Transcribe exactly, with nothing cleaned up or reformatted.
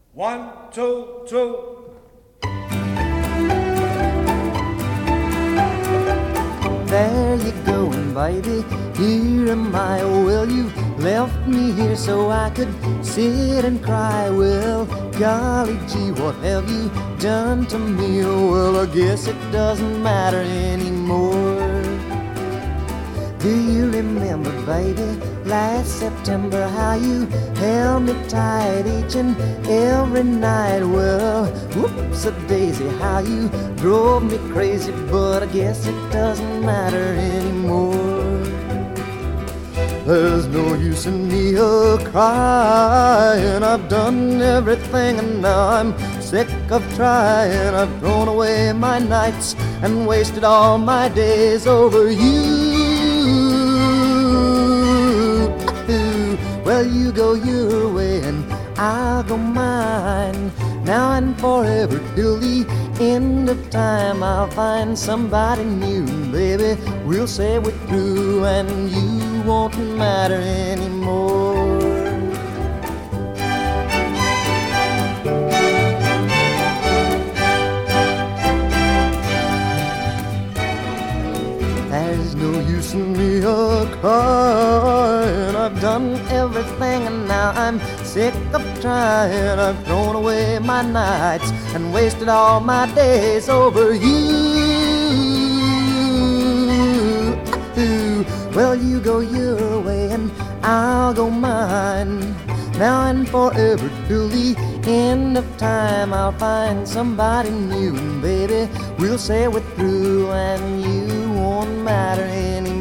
One, two, two. There you going, baby, here am I. Oh, well, you left me here so I could sit and cry. Well, golly gee, what have you done to me? Oh, well, I guess it doesn't matter anymore. Do you remember, baby, last September, how you held me tight each and every night? Well, whoops-a-daisy, how you drove me crazy, but I guess it doesn't matter anymore. There's no use in me a-crying. I've done everything and now I'm sick of trying. I've thrown away my nights and wasted all my days over you. Well, you go your way and I'll go mine. Now and forever till the end of time, I'll find somebody new. Baby, we'll say we're through and you won't matter anymore. There's no use in me a-crying. I've done everything and now I'm sick of trying. I've thrown away my nights and wasted all my days over you. Well, you go your way and I'll go mine. Now and forever till the end of time, I'll find somebody new. And baby, we'll say we're through and you won't matter anymore.